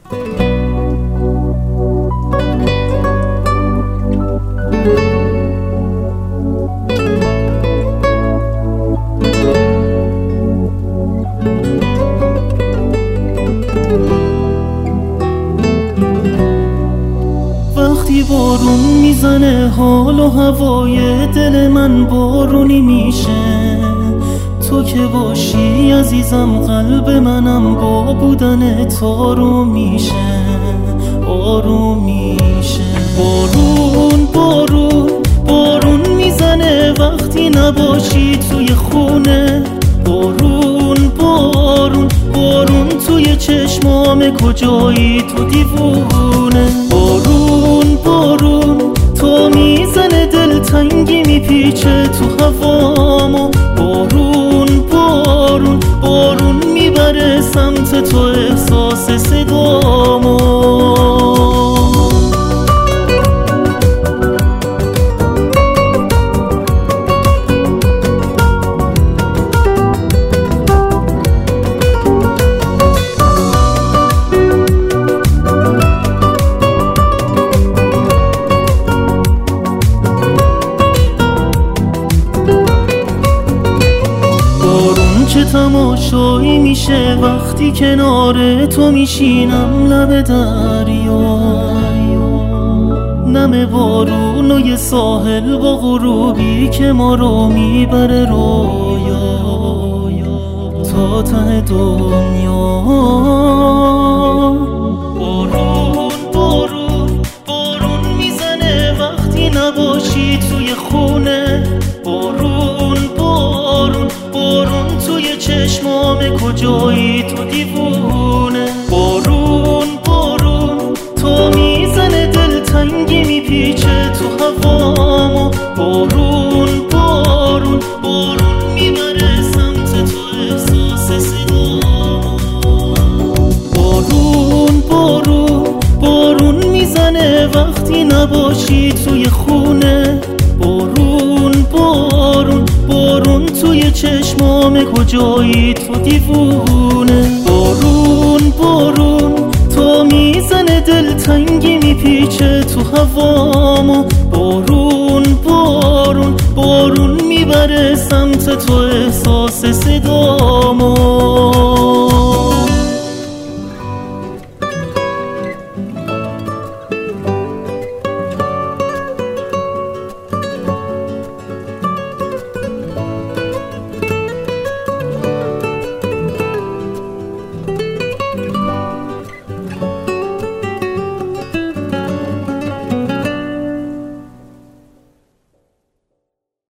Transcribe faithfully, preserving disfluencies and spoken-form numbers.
وقتی بارون میزنه حال و هوای دل من بارونی میشه، تو که باشی عزیزم قلب منم با بودن تارو میشه، آروم میشه. بارون بارون بارون میزنه وقتی نباشی توی خونه، بارون بارون بارون توی چشمام کجایی تو دیوونه، بارون بارون تو میزنه دلتنگی میپیچه تو هوامو، بارون بارون بارون میبره سمت تو احساس صدامو. چه تماشایی میشه وقتی کنار تو میشینم لب دریا، نم بارون و یه ساحل با غروبی که ما رو میبره رویا تا ته دنیا. بارون بارون بارون میزنه وقتی نباشی توی خونه، بارون بارون بارون توی چشمام کجایی تو دیوونه، بارون بارون تو میزنه دلتنگی میپیچه تو هوامو، بارون بارون بارون میبره سمت تو احساس صدامو. بارون بارون بارون میزنه وقتی نباشی توی خونه، بارون بارون بارون توی چشمام کجایی تو دیوونه، بارون بارون تو میزنه دلتنگی میپیچه تو هوامو،